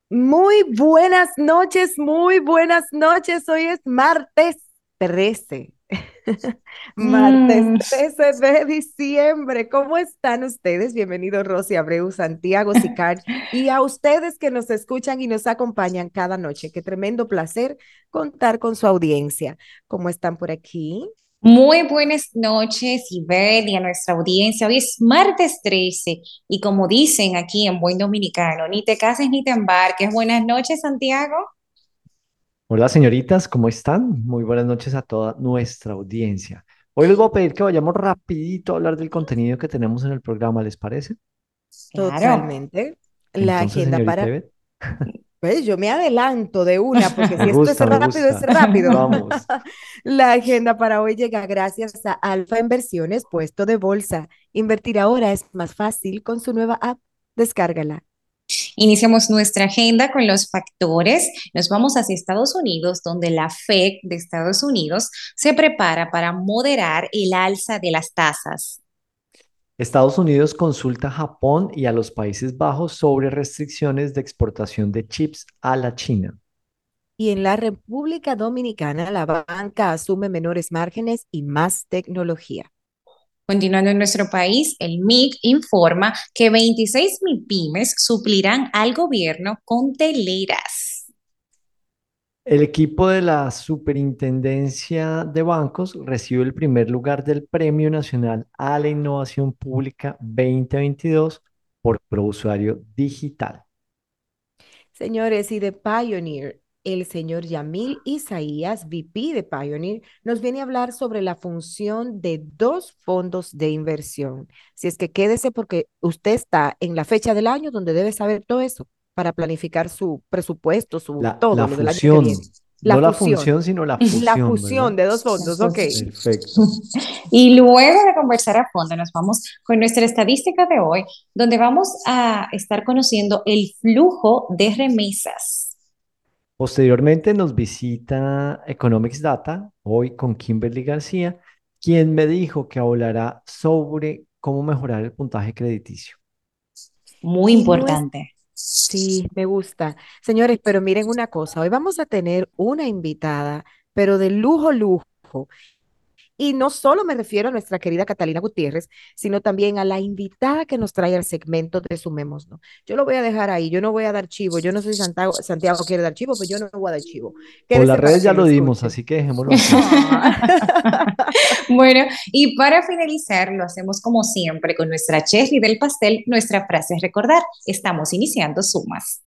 Muy buenas noches, muy buenas noches. Hoy es martes 13. Martes Mm, 13 de diciembre. ¿Cómo están ustedes? Bienvenidos Rosy Abreu, Santiago Sicard y a ustedes que nos escuchan y nos acompañan cada noche. Qué tremendo placer contar con su audiencia. ¿Cómo están por aquí? Muy buenas noches, Ibel, y a nuestra audiencia. Hoy es martes 13 y como dicen aquí en buen dominicano, ni te cases ni te embarques. Buenas noches, Santiago. Hola señoritas, ¿cómo están? Muy buenas noches a toda nuestra audiencia. Hoy les voy a pedir que vayamos rapidito a hablar del contenido que tenemos en el programa, ¿les parece? Claro. Totalmente. La Entonces, agenda señorita para. Ivette, Pues yo me adelanto de una, porque me si esto es gusta, me rápido, es gusta. rápido. Vamos. La agenda para hoy llega gracias a Alfa Inversiones, puesto de bolsa. Invertir ahora es más fácil con su nueva app. Descárgala. Iniciamos nuestra agenda con los factores. Nos vamos hacia Estados Unidos, donde la Fed de Estados Unidos se prepara para moderar el alza de las tasas. Estados Unidos consulta a Japón y a los Países Bajos sobre restricciones de exportación de chips a la China. Y en la República Dominicana, la banca asume menores márgenes y más tecnología. Continuando en nuestro país, el MIC informa que 26 MIPYMES suplirán al gobierno con teleras. El equipo de la Superintendencia de Bancos recibe el primer lugar del Premio Nacional a la Innovación Pública 2022 por Usuario Digital. Señores, y de Pioneer, el señor Yamil Isaías, VP de Pioneer, nos viene a hablar sobre la función de dos fondos de inversión. Si es que quédese porque usted está en la fecha del año donde debe saber todo eso para planificar su presupuesto, su todo La lo del año que viene. fusión, La no la fusión, función, sino la la fusión, fusión ¿verdad? de dos fondos, ok. Perfecto. Y luego de conversar a fondo, nos vamos con nuestra estadística de hoy, donde vamos a estar conociendo el flujo de remesas. Posteriormente nos visita Economics Data, hoy con Kimberly García, quien me dijo que hablará sobre cómo mejorar el puntaje crediticio. Muy Y no es, importante. sí, me gusta. Señores, pero miren una cosa, hoy vamos a tener una invitada, pero de lujo, lujo. Y no solo me refiero a nuestra querida Catalina Gutiérrez, sino también a la invitada que nos trae al segmento de Sumemos, ¿no? Yo lo voy a dejar ahí, yo no voy a dar chivo, yo no soy Santiago, Santiago quiere dar chivo, pues yo no voy a dar chivo. Por las Quédese para redes que ya lo lo dimos, escuche. así que dejémoslo así. Ah. Bueno, y para finalizar, lo hacemos como siempre con nuestra Chesney del pastel, nuestra frase es recordar, estamos iniciando sumas.